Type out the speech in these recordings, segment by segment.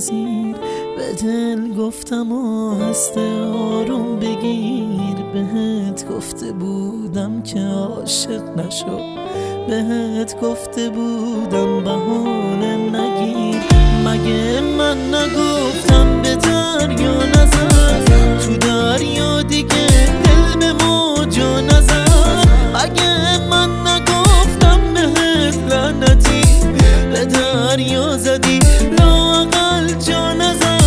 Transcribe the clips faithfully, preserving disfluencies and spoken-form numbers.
نپذیر. به دل گفتم و هست آروم بگیر، بهت گفته بودم که عاشق نشو، بهت گفته بودم بهانه نگیر. مگه من نگفتم به دریا نزن، تو دریا دیگه دل به موجا نزن. مگه من نگفتم بهت لعنتی، به دریا زدی لااقل جا نزن.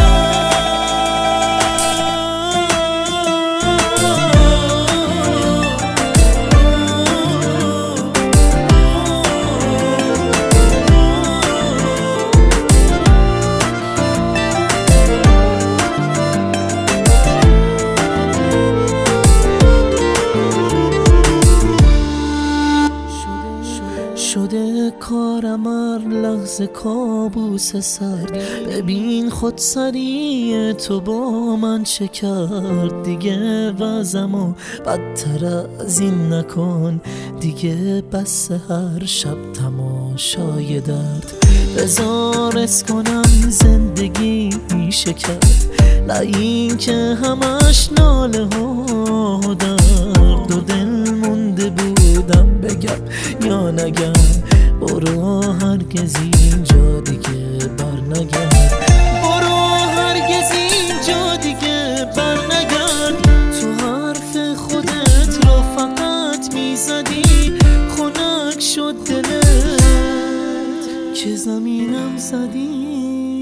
شده کارم هر لحظه کابوس سر، ببین خود سری تو با من چه کرد. دیگه وضعمو بدتر از این نکن، دیگه بس هر شب تماشای درد. بذار اس کنم زندگی میشه کرد، نه این که همش ناله ها درد. و دل مونده بودم بگم یا نگم، برو هرگز اینجا دیگه بر نگرد، برو هرگز اینجا دیگه بر نگرد. تو حرف خودت رو فقط میزدی، خنک شد دلت که زمینم زدی.